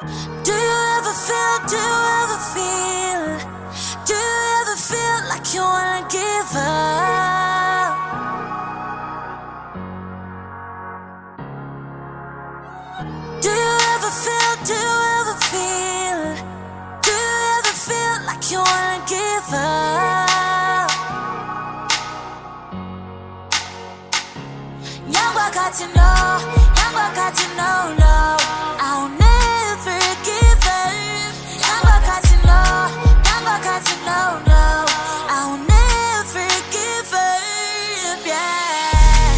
Do you ever feel like you wanna give up? Do you ever feel like you wanna give up? Young boy got to know, no, I'll never give up. Young boy got to know, no, I'll never give up, yeah.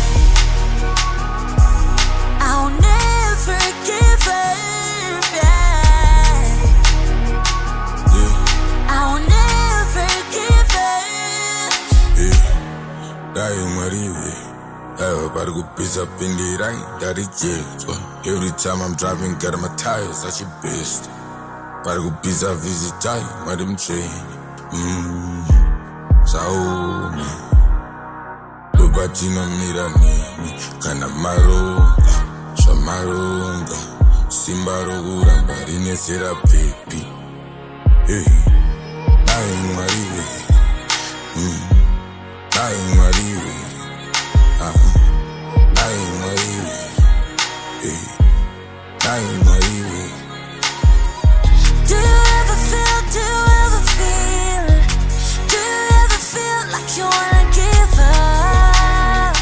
I'll never give up, yeah. I'll never give up. Dai marivi, para go piss up in the right, that is it. Every time I'm driving, get my tires, I should best. Para go piss up, visit time, madam train. Sauna, Lubatino Mirani, Kana Marunga, Shamarunga, Simbarugura, Marine Sera Pipi. Hey, dying Marie, dying Marie, dying Marie, hey, dying Marie. Do you ever feel like you wanna give up?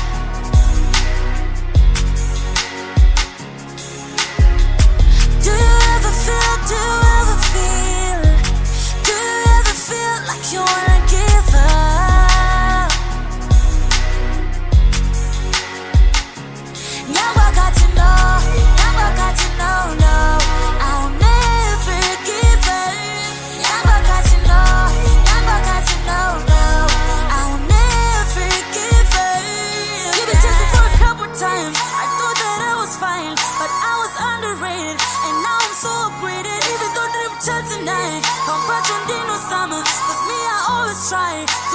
Do you ever feel like you wanna give up? Young boy got to know, no, I'll never give up. Young boy got to know, no, I'll never give up. You've been tested for a couple times. I thought that I was fine, but I was underrated, and now I'm so upgraded. Even though they were tonight, I'm back on Dino Summer, 'cause me, I always try